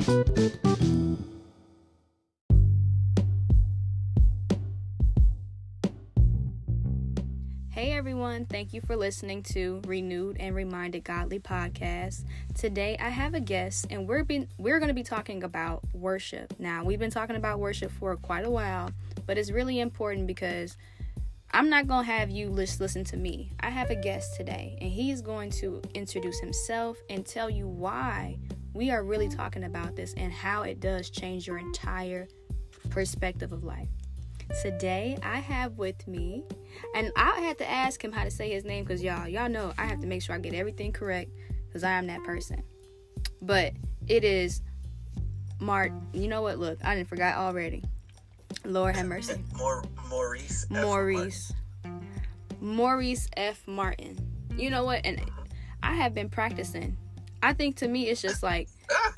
Hey everyone, thank you for listening to Renewed and Reminded Godly Podcast. Today I have a guest and we're going to be talking about worship. Now, we've been talking about worship for quite a while, but it's really important because I'm not going to have you listen to me. I have a guest today and he's going to introduce himself and tell you why we are really talking about this and how it does change your entire perspective of life. Today I have with me, and I had to ask him how to say his name because y'all know I have to make sure I get everything correct because I am that person. But it is you know what? Look, I didn't forgot already. Lord have mercy. Maurice F. Martin. You know what? And I have been practicing. I think to me it's just like,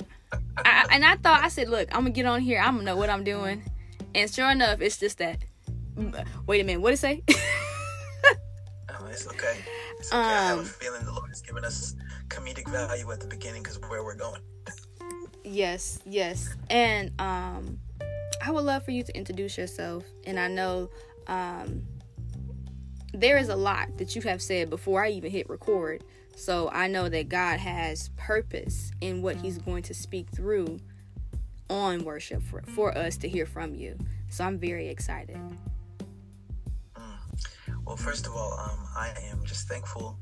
I said, look, I'm gonna get on here. I'm gonna know what I'm doing. And sure enough, it's just that. Wait a minute, what did it say? Oh, it's okay. It's okay. I have a feeling the Lord has given us comedic value at the beginning because of where we're going. Yes. And I would love for you to introduce yourself. And I know there is a lot that you have said before I even hit record. So I know that God has purpose in what he's going to speak through on worship for us to hear from you. So I'm very excited. Well, first of all, I am just thankful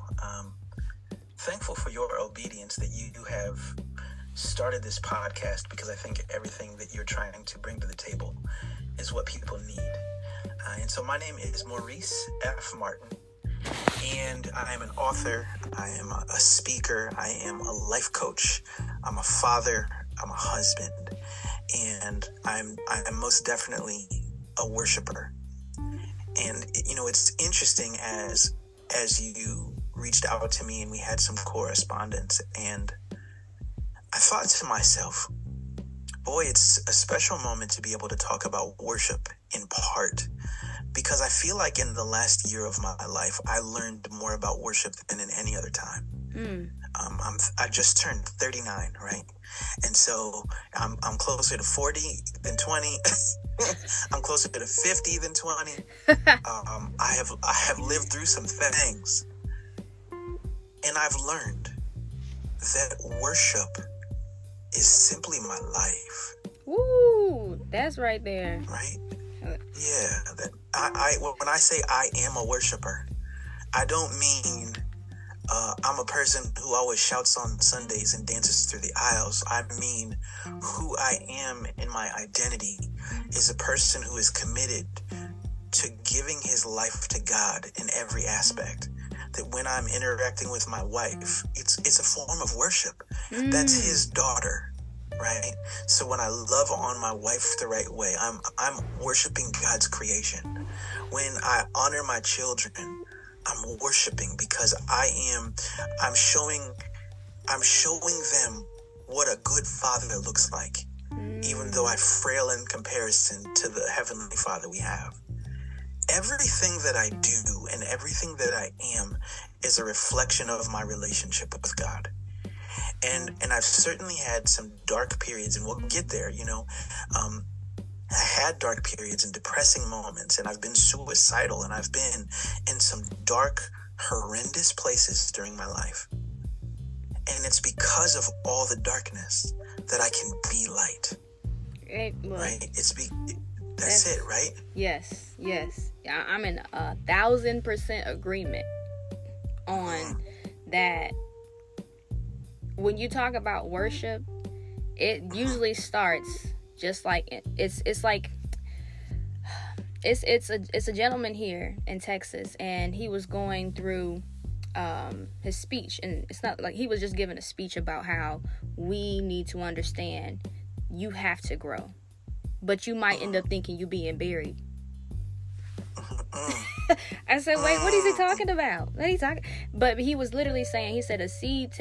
for your obedience that you have started this podcast, because I think everything that you're trying to bring to the table is what people need. And so my name is Maurice F. Martin, and I am an author, I am a speaker, I am a life coach, I'm a father, I'm a husband, and I'm most definitely a worshiper. And you know, it's interesting as you reached out to me and we had some correspondence, and I thought to myself, boy, it's a special moment to be able to talk about worship in part, because I feel like in the last year of my life I learned more about worship than in any other time. I just turned 39, right? And so I'm closer to 40 than 20. I'm closer to 50 than 20. I have lived through some things, and I've learned that worship is simply my life. Ooh, that's right there. Right? Yeah. That when I say I am a worshiper, I don't mean I'm a person who always shouts on Sundays and dances through the aisles. I mean, who I am in my identity is a person who is committed to giving his life to God in every aspect. That when I'm interacting with my wife, it's a form of worship. That's his daughter, right? So when I love on my wife the right way, I'm worshiping God's creation. When I honor my children, I'm worshiping because I'm showing them what a good father looks like, even though I'm frail in comparison to the Heavenly Father we have. Everything that I do and everything that I am is a reflection of my relationship with God. And I've certainly had some dark periods, and we'll get there, you know. I had dark periods and depressing moments, and I've been suicidal, and I've been in some dark, horrendous places during my life. And it's because of all the darkness that I can be light. Right? That's it, right? Yes. I'm in 1,000% agreement on that. When you talk about worship, it usually starts just like it's a gentleman here in Texas, and he was going through his speech, and it's not like he was just giving a speech about how we need to understand you have to grow, but you might end up thinking you being buried. I said, wait, what is he talking about? What are you talking? But he was literally saying, he said a seed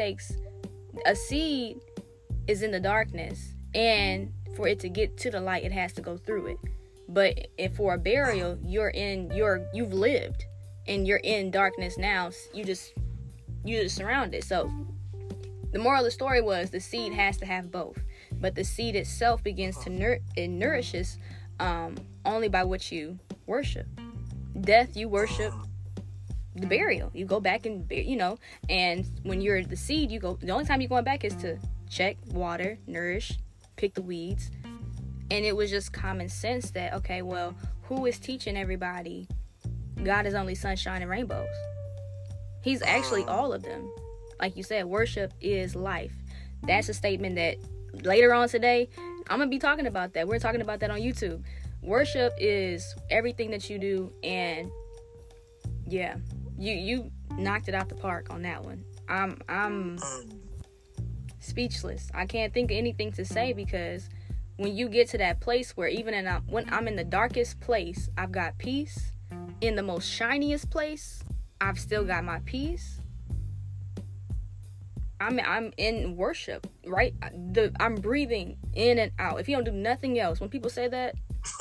is in the darkness, and for it to get to the light, it has to go through it. But if for a burial, you've lived and you're in darkness now. You just surrounded. So the moral of the story was the seed has to have both. but the seed itself begins to it nourishes only by what you worship. Death, you worship the burial. You go back and, and when you're the seed, the only time you're going back is to check, water, nourish, pick the weeds. And it was just common sense that, okay, well, who is teaching everybody God is only sunshine and rainbows? He's actually all of them. Like you said, worship is life. That's a statement that later on today, I'm going to be talking about that. We're talking about that on YouTube. Worship is everything that you do. And yeah, you knocked it out the park on that one. I'm speechless. I can't think of anything to say, because when you get to that place where when I'm in the darkest place, I've got peace. In the most shiniest place, I've still got my peace. I'm in worship, right? I'm breathing in and out. If you don't do nothing else, when people say that,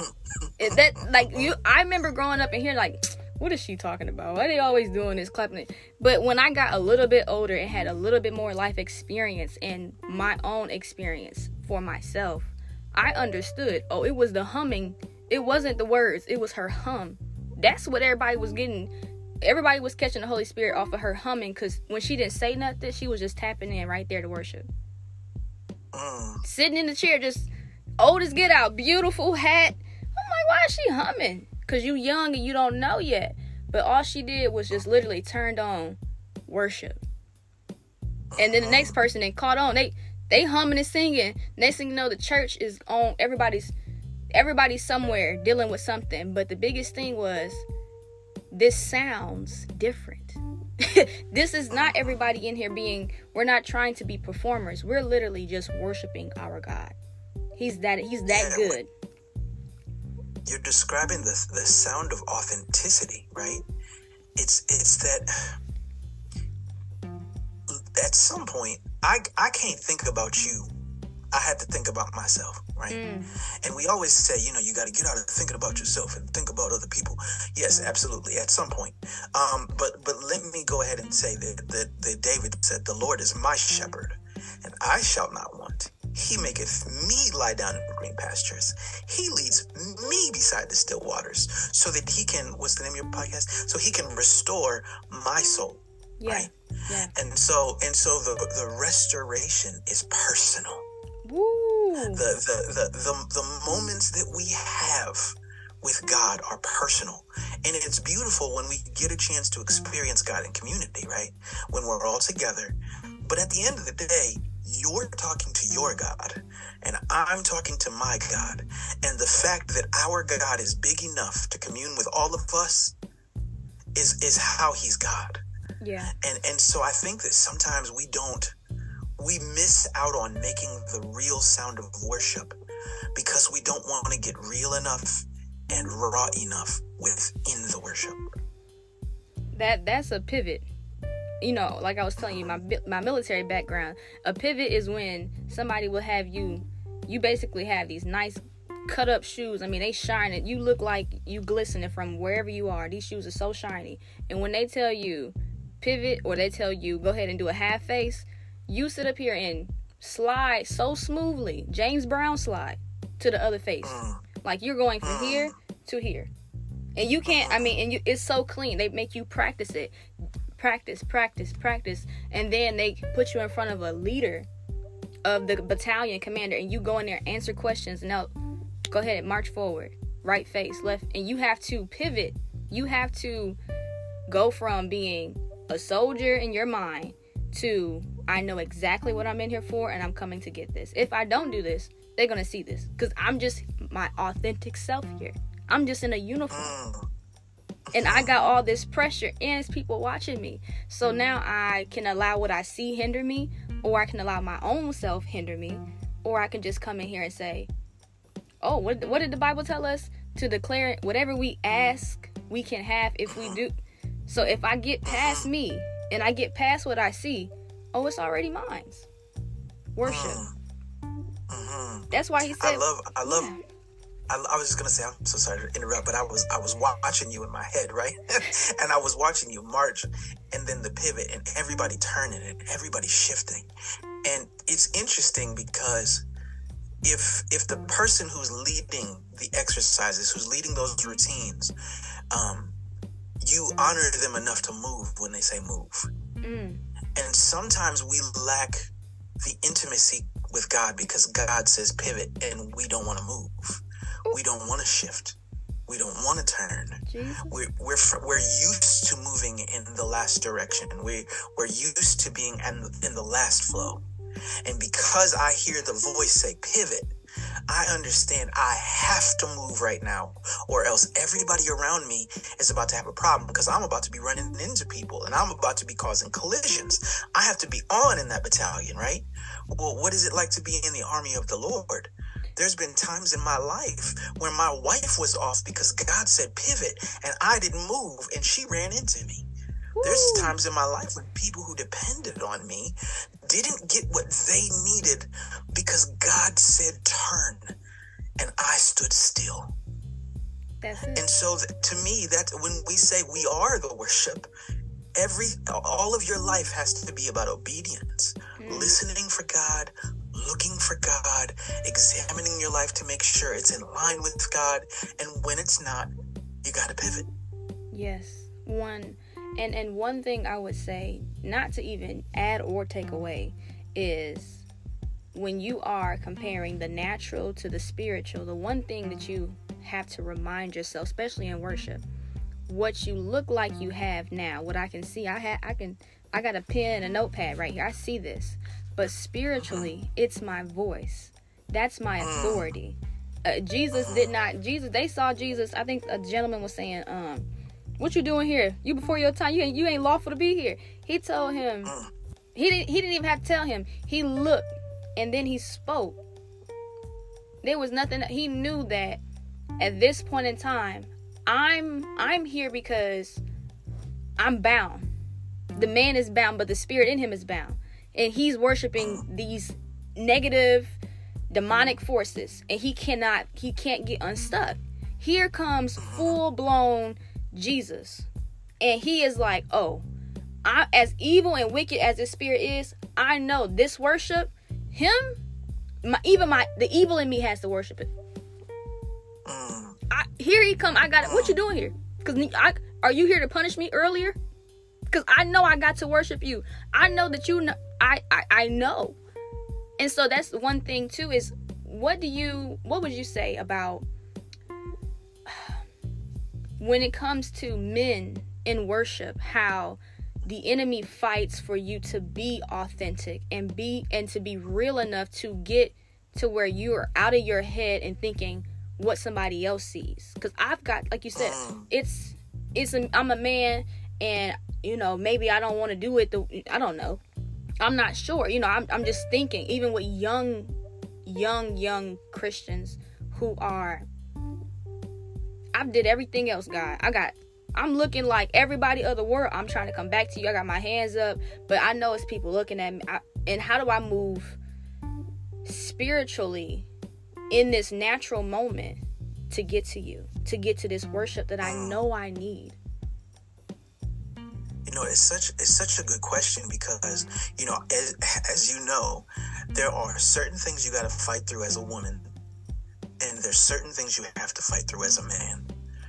I remember growing up and hearing like, what is she talking about? Why are they always doing this, clapping it? But when I got a little bit older and had a little bit more life experience and my own experience for myself, I understood. Oh, it was the humming. It wasn't the words. It was her hum. That's what everybody was getting. Everybody was catching the Holy Spirit off of her humming, because when she didn't say nothing, she was just tapping in right there to worship. Sitting in the chair, just old as get out, beautiful hat. I'm like, why is she humming? Because you young and you don't know yet. But all she did was just literally turned on worship. And then the next person that caught on, they humming and singing. Next thing you know, the church is on. Everybody's somewhere dealing with something. But the biggest thing was, this sounds different. This is not everybody in here we're not trying to be performers. We're literally just worshiping our God. He's that good. You're describing the sound of authenticity, right? It's that at some point, I can't think about you. I had to think about myself, right? And we always say, you got to get out of thinking about yourself and think about other people. Yes, absolutely, at some point. But let me go ahead and say that David said, "The Lord is my shepherd, and I shall not want. He maketh me lie down in green pastures. He leads me beside the still waters, so that he can," what's the name of your podcast? So he can restore my soul, right? Yeah. And so the restoration is personal. Woo. The moments that we have with God are personal, and it's beautiful when we get a chance to experience God in community, right? When we're all together. But at the end of the day, you're talking to your God, and I'm talking to my God. And the fact that our God is big enough to commune with all of us is how he's God. Yeah. And so I think that sometimes we miss out on making the real sound of worship because we don't want to get real enough and raw enough within the worship. That's a pivot. Like I was telling you, my military background, a pivot is when somebody will have you basically have these nice cut up shoes. I mean, they shine. You look like you glistening from wherever you are. These shoes are so shiny. And when they tell you pivot, or they tell you go ahead and do a half face, you sit up here and slide so smoothly, James Brown slide, to the other face. Like you're going from here to here. And you can't, it's so clean. They make you practice it. Practice. And then they put you in front of a leader of the battalion commander, and you go in there, answer questions. Now, go ahead, march forward, right face, left. And you have to pivot. You have to go from being a soldier in your mind to, I know exactly what I'm in here for, and I'm coming to get this. If I don't do this, they're going to see this, because I'm just my authentic self here. I'm just in a uniform. And I got all this pressure, and it's people watching me. So now I can allow what I see hinder me, or I can allow my own self hinder me, or I can just come in here and say, oh, what did the Bible tell us? To declare whatever we ask, we can have if we do. So if I get past me, and I get past what I see, oh, it's already mine. Worship. That's why he said, I love. Yeah. I was just gonna say, I'm so sorry to interrupt, but I was watching you in my head, right? And I was watching you march, and then the pivot, and everybody turning, and everybody shifting. And it's interesting because if the person who's leading the exercises, who's leading those routines, you honor them enough to move when they say move. And sometimes we lack the intimacy with God because God says pivot and we don't want to move. We don't want to shift. We don't want to turn. We're used to moving in the last direction. We're used to being in the last flow. And because I hear the voice say pivot, I understand I have to move right now, or else everybody around me is about to have a problem because I'm about to be running into people and I'm about to be causing collisions. I have to be on in that battalion, right? Well, what is it like to be in the army of the Lord? There's been times in my life where my wife was off because God said pivot and I didn't move and she ran into me. There's times in my life when people who depended on me didn't get what they needed because God said turn and I stood still. That's it. And so to me, that when we say we are the worship, all of your life has to be about obedience, listening for God, looking for God, examining your life to make sure it's in line with God. And when it's not, you got to pivot. Yes. And one thing I would say, not to even add or take away, is when you are comparing the natural to the spiritual, the one thing that you have to remind yourself, especially in worship, what you look like you have now, what I can see, I got a pen and a notepad right here. I see this. But spiritually, it's my voice. That's my authority. They saw Jesus. I think a gentleman was saying, what you doing here? You before your time. You ain't lawful to be here. He told him, he didn't even have to tell him. He looked and then he spoke. There was nothing. He knew that at this point in time, I'm here because I'm bound. The man is bound, but the spirit in him is bound. And he's worshiping these negative, demonic forces. And he can't get unstuck. Here comes full-blown Jesus. And he is like, oh, as evil and wicked as this spirit is, I know this worship, him, the evil in me has to worship it. Here he come. I got it. What you doing here? Because are you here to punish me earlier? Because I know I got to worship you. I know that you know. I know. And so that's one thing too, is what would you say about when it comes to men in worship, how the enemy fights for you to be authentic and to be real enough to get to where you are out of your head and thinking what somebody else sees? Because I've got, like you said, I'm a man, and maybe I don't want to do it. I don't know. I'm not sure. I'm just thinking, even with young Christians who are, I've did everything else, God. I'm looking like everybody of the world. I'm trying to come back to you. I got my hands up, but I know it's people looking at me. And how do I move spiritually in this natural moment to get to you, to get to this worship that I know I need? It's such a good question because, as you know, there are certain things you got to fight through as a woman, and there's certain things you have to fight through as a man.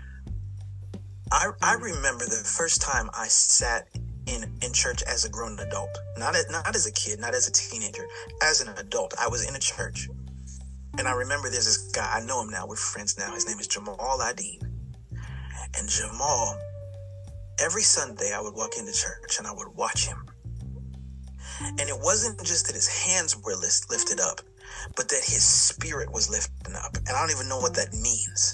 I remember the first time I sat in church as a grown adult, not as a kid, not as a teenager, as an adult. I was in a church, and I remember there's this guy. I know him now. We're friends now. His name is Jamal Adine, and Jamal, every Sunday I would walk into church and I would watch him. And it wasn't just that his hands were lifted up, but that his spirit was lifted up. And I don't even know what that means.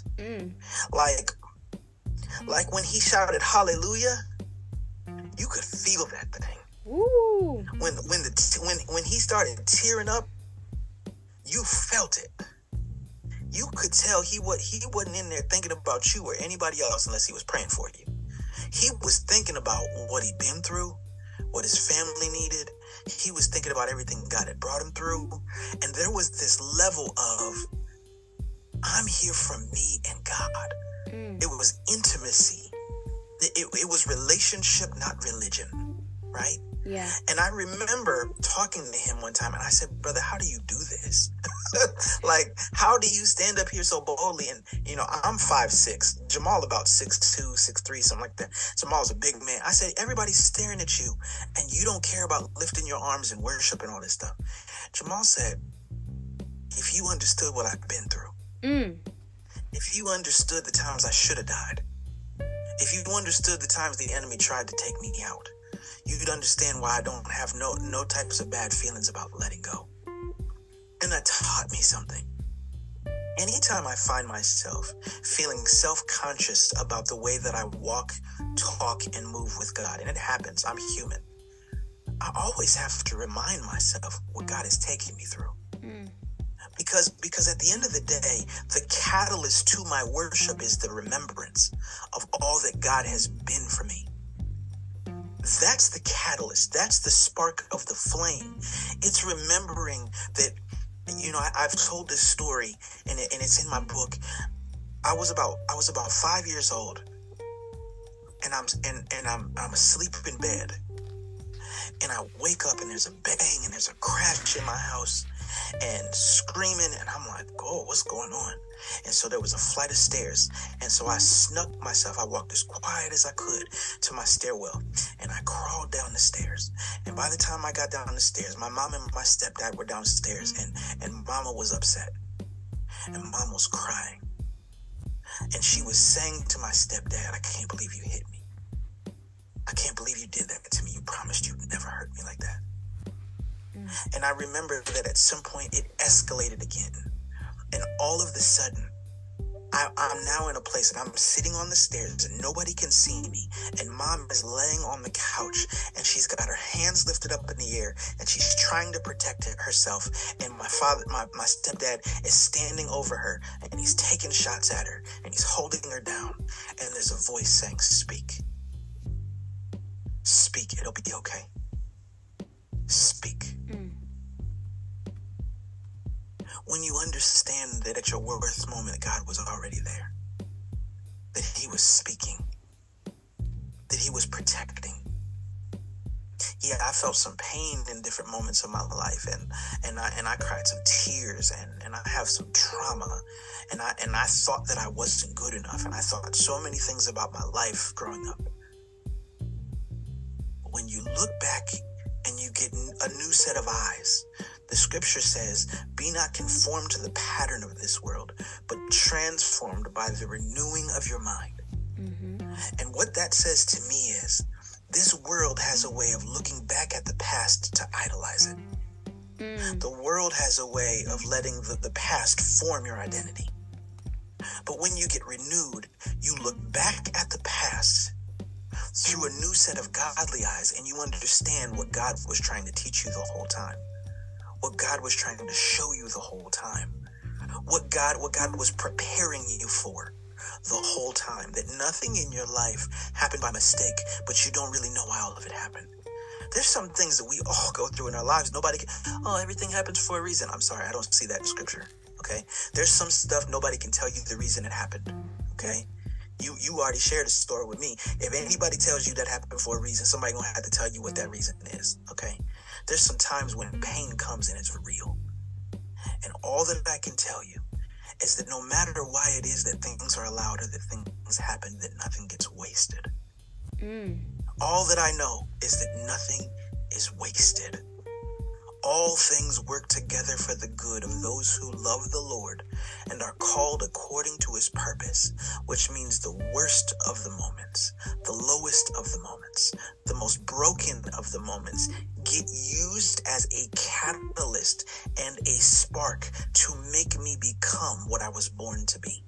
Like when he shouted hallelujah, you could feel that thing. Ooh. When he started tearing up, you felt it. You could tell he wasn't in there thinking about you or anybody else unless he was praying for you. He was thinking about what he'd been through, what his family needed. He was thinking about everything God had brought him through. And there was this level of, I'm here for me and God. It was intimacy. It was relationship, not religion, right? Yeah. And I remember talking to him one time, and I said, brother, how do you do this? Like, how do you stand up here so boldly? And, I'm 5'6", Jamal about 6'2", 6'3", something like that. Jamal's a big man. I said, everybody's staring at you, and you don't care about lifting your arms and worship and all this stuff. Jamal said, if you understood what I've been through, if you understood the times I should have died, if you understood the times the enemy tried to take me out, you'd understand why I don't have no types of bad feelings about letting go. And that taught me something. Anytime I find myself feeling self-conscious about the way that I walk, talk, and move with God, and it happens, I'm human, I always have to remind myself what God is taking me through. Because at the end of the day, the catalyst to my worship is the remembrance of all that God has been for me. That's the catalyst. That's the spark of the flame. It's remembering that, I've told this story and it's in my book. I was about 5 years old, and I'm asleep in bed, and I wake up and there's a bang and there's a crash in my house and screaming, and I'm like, oh, what's going on? And so there was a flight of stairs, and so I snuck myself. I walked as quiet as I could to my stairwell, and I crawled down the stairs. And by the time I got down the stairs, my mom and my stepdad were downstairs, and Mama was upset, and Mom was crying, and she was saying to my stepdad, I can't believe you hit me. I can't believe you did that to me. You promised you'd never hurt me like that. And I remember that at some point it escalated again. And all of a sudden, I'm now in a place and I'm sitting on the stairs and nobody can see me. And Mom is laying on the couch and she's got her hands lifted up in the air and she's trying to protect herself. And my stepdad is standing over her and he's taking shots at her and he's holding her down. And there's a voice saying, speak. Speak, it'll be okay. Speak. When you understand that at your worst moment, God was already there, that he was speaking, that he was protecting. Yeah, I felt some pain in different moments of my life, and I cried some tears, and I have some trauma, and I thought that I wasn't good enough, and I thought so many things about my life growing up. But when you look back and you get a new set of eyes, the scripture says, be not conformed to the pattern of this world, but transformed by the renewing of your mind. And what that says to me is, this world has a way of looking back at the past to idolize it. The world has a way of letting the past form your identity. But when you get renewed, you look back at the past through a new set of godly eyes, and you understand what God was trying to teach you the whole time. What God was trying to show you the whole time. What God was preparing you for the whole time. That nothing in your life happened by mistake, but you don't really know why all of it happened. There's some things that we all go through in our lives. Everything happens for a reason. I'm sorry, I don't see that in scripture. Okay? There's some stuff nobody can tell you the reason it happened. Okay? You already shared a story with me. If anybody tells you that happened for a reason, somebody gonna have to tell you what that reason is. Okay? There's some times when pain comes and it's real. And all that I can tell you is that no matter why it is that things are allowed or that things happen, that nothing gets wasted. All that I know is that nothing is wasted. All things work together for the good of those who love the Lord and are called according to his purpose, which means the worst of the moments, the lowest of the moments, the most broken of the moments get used as a catalyst and a spark to make me become what I was born to be.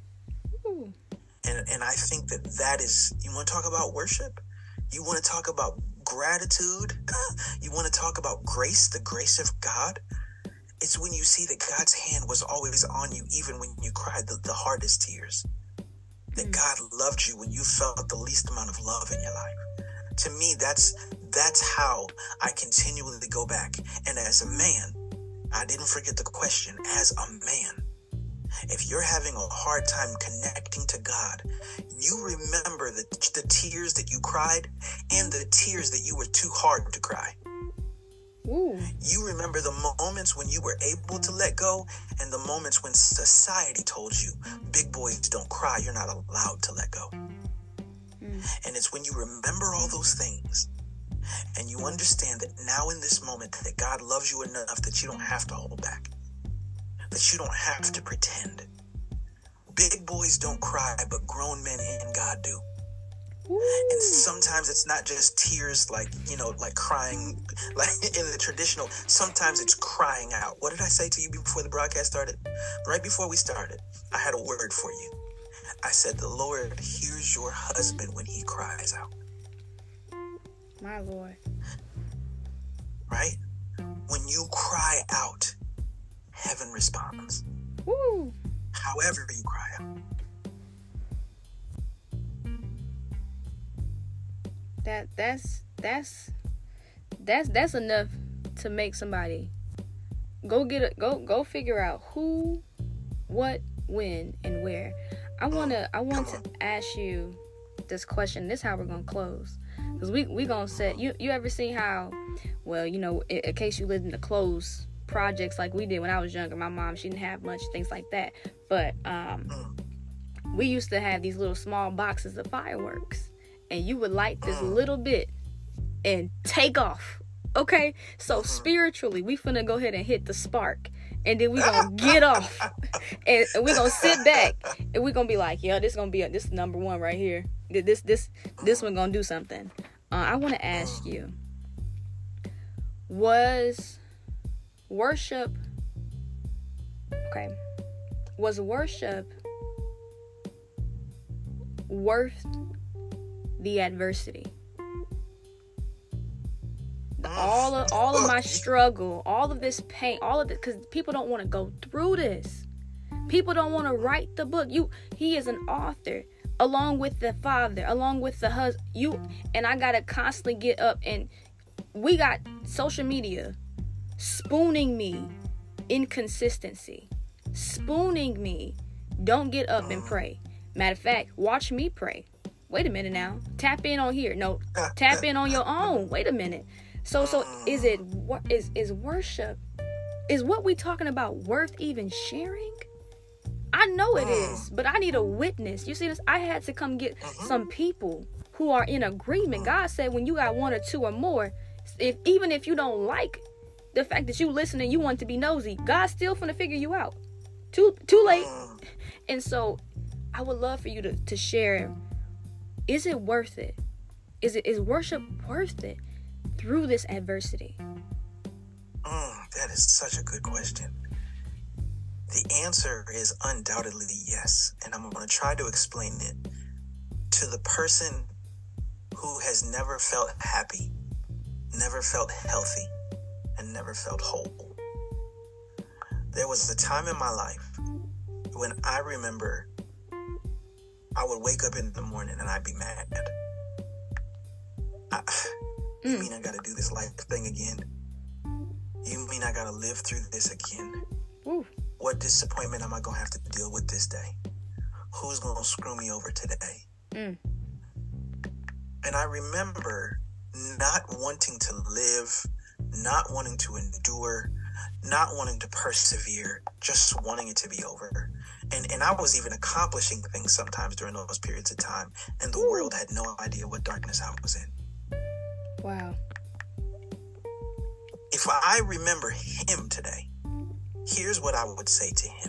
And I think that is, you want to talk about worship? You want to talk about gratitude? You want to talk about grace, the grace of God? It's when you see that God's hand was always on you, even when you cried the hardest tears. That God loved you when you felt the least amount of love in your life. To me, that's how I continually go back. And as a man, I didn't forget the question, as a man, if you're having a hard time connecting to God, you remember the tears that you cried and the tears that you were too hard to cry. Ooh. You remember the moments when you were able to let go and the moments when society told you, big boys don't cry, you're not allowed to let go. And it's when you remember all those things and you understand that now in this moment that God loves you enough that you don't have to hold back, that you don't have to pretend. Big boys don't cry, but grown men in God do. Ooh. And sometimes it's not just tears like crying, like in the traditional. Sometimes it's crying out. What did I say to you before the broadcast started? Right before we started, I had a word for you. I said, the Lord hears your husband when he cries out. My Lord. Right? When you cry out, heaven responds. Woo. However you cry out. That's enough to make somebody go figure out who, what, when, and where. I want to ask you this question. This is how we're gonna close, because we gonna set you ever seen how, well, you know, in case you lived in the closed projects like we did when I was younger. My mom, she didn't have much things like that, but we used to have these little small boxes of fireworks, and you would light this little bit and take off. Okay, so spiritually, we finna go ahead and hit the spark, and then we gonna get off, and we gonna sit back, and we gonna be like, yeah, this is number one right here. This one gonna do something. I want to ask you, was worship worth the adversity? All of my struggle, all of this pain, all of it, because people don't want to go through this. People don't want to write the book. He is an author, along with the father, along with the husband. And I gotta constantly get up, and we got social media spooning me inconsistency, spooning me. Don't get up and pray. Matter of fact, watch me pray. Wait a minute now. Tap in on here. No, tap in on your own. Wait a minute. So is worship, is what we talking about worth even sharing? I know it is, but I need a witness. You see this? I had to come get some people who are in agreement. God said when you got one or two or more, even if you don't like the fact that you listen and you want to be nosy, God's still finna figure you out. Too late. And so I would love for you to share, is it worth it? Is worship worth it through this adversity? That is such a good question. The answer is undoubtedly yes. And I'm going to try to explain it to the person who has never felt happy, never felt healthy, and never felt whole. There was a time in my life when I remember I would wake up in the morning and I'd be mad. You mean I gotta do this life thing again? You mean I gotta live through this again? Ooh. What disappointment am I gonna have to deal with this day? Who's gonna screw me over today? And I remember not wanting to live, not wanting to endure, not wanting to persevere, just wanting it to be over. And I was even accomplishing things sometimes during those periods of time, and the world had no idea what darkness I was in. Wow. If I remember him today, here's what I would say to him.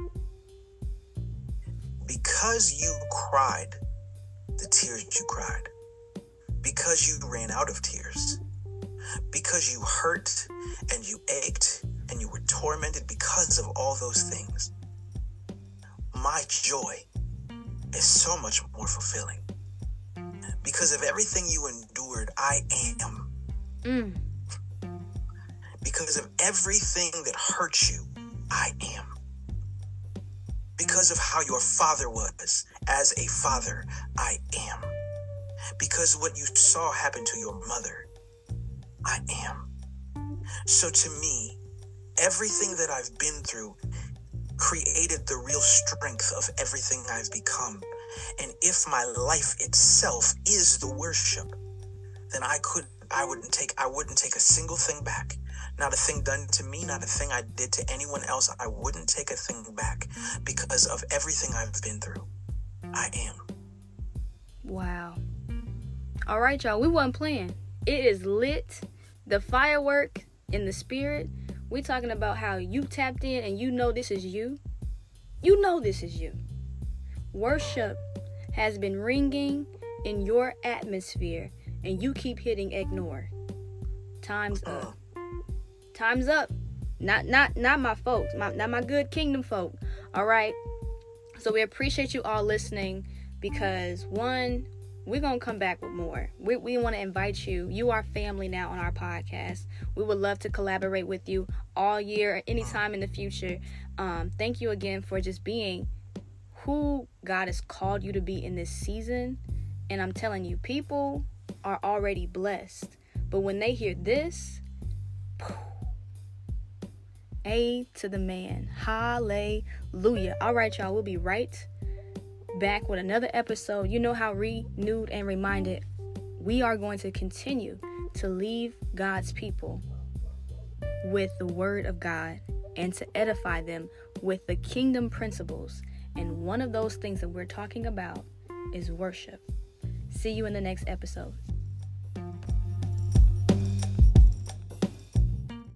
Because you cried the tears you cried, because you ran out of tears, because you hurt and you ached and you were tormented because of all those things, my joy is so much more fulfilling. Because of everything you endured, I am. Because of everything that hurt you, I am. Because of how your father was as a father, I am. Because what you saw happen to your mother, I am. So to me, everything that I've been through created the real strength of everything I've become. And if my life itself is the worship, then I couldn't I wouldn't take a single thing back. Not a thing done to me, not a thing I did to anyone else. I wouldn't take a thing back because of everything I've been through. I am. Wow. All right, y'all. We wasn't playing. It is lit. The firework in the spirit. We talking about how you tapped in and you know this is you. You know this is you. Worship has been ringing in your atmosphere and you keep hitting ignore. Time's up. Time's up. Not my folks. Not my good kingdom folk. All right. So we appreciate you all listening because one, we're going to come back with more. We want to invite you. You are family now on our podcast. We would love to collaborate with you all year or anytime in the future. Thank you again for just being who God has called you to be in this season. And I'm telling you, people are already blessed. But when they hear this, A to the man. Hallelujah. All right, y'all. We'll be right back with another episode. You know how renewed and reminded we are going to continue to leave God's people with the word of God and to edify them with the kingdom principles. And one of those things that we're talking about is worship. See you in the next episode.